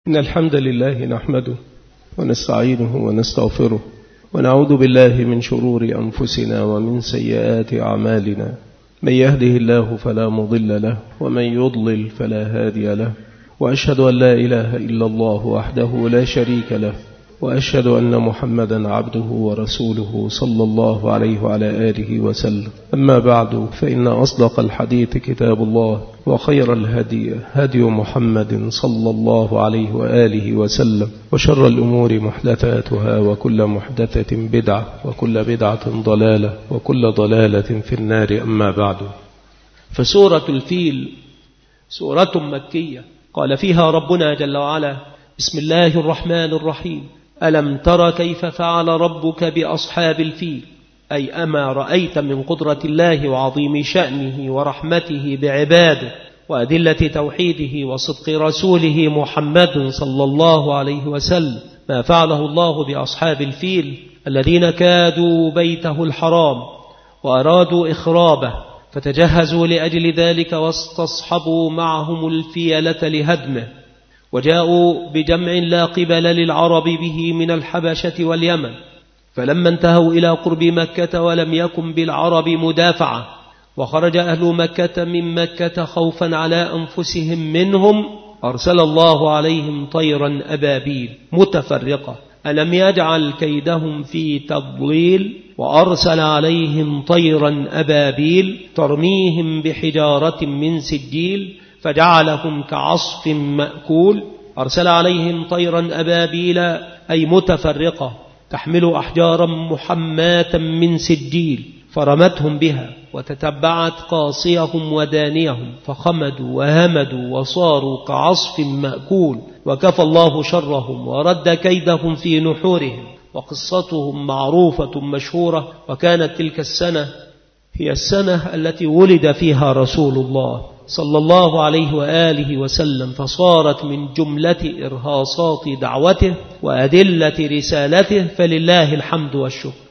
إن الحمد لله نحمده ونستعينه ونستغفره ونعوذ بالله من شرور أنفسنا ومن سيئات أعمالنا. من يهده الله فلا مضل له ومن يضلل فلا هادي له، وأشهد أن لا إله إلا الله وحده لا شريك له، وأشهد أن محمدا عبده ورسوله صلى الله عليه وعلى آله وسلم. أما بعد، فإن أصدق الحديث كتاب الله، وخير الهدي هدي محمد صلى الله عليه وآله وسلم، وشر الأمور محدثاتها، وكل محدثة بدعة، وكل بدعة ضلالة، وكل ضلالة في النار. أما بعد، فسورة الفيل سورة مكية قال فيها ربنا جل وعلا: بسم الله الرحمن الرحيم. ألم تر كيف فعل ربك بأصحاب الفيل؟ أي أما رأيت من قدرة الله وعظيم شأنه ورحمته بعباده وأدلة توحيده وصدق رسوله محمد صلى الله عليه وسلم ما فعله الله بأصحاب الفيل الذين كادوا بيته الحرام وأرادوا إخرابه، فتجهزوا لأجل ذلك واستصحبوا معهم الفيلة لهدمه، وجاءوا بجمع لا قبل للعرب به من الحبشة واليمن. فلما انتهوا إلى قرب مكة ولم يكن بالعرب مدافعة، وخرج أهل مكة من مكة خوفا على أنفسهم منهم، أرسل الله عليهم طيرا أبابيل متفرقة ألم يجعل كيدهم في تضليل، وأرسل عليهم طيرا أبابيل ترميهم بحجارة من سجيل فجعلهم كعصف مأكول. أرسل عليهم طيرا أبابيل أي متفرقة تحمل أحجارا محماة من سجيل فرمتهم بها، وتتبعت قاصيهم ودانيهم فخمدوا وهمدوا وصاروا كعصف مأكول. وكفى الله شرهم ورد كيدهم في نحورهم. وقصتهم معروفة مشهورة. وكانت تلك السنة هي السنة التي ولد فيها رسول الله صلى الله عليه وآله وسلم، فصارت من جملة إرهاصات دعوته وأدلة رسالته، فلله الحمد والشكر.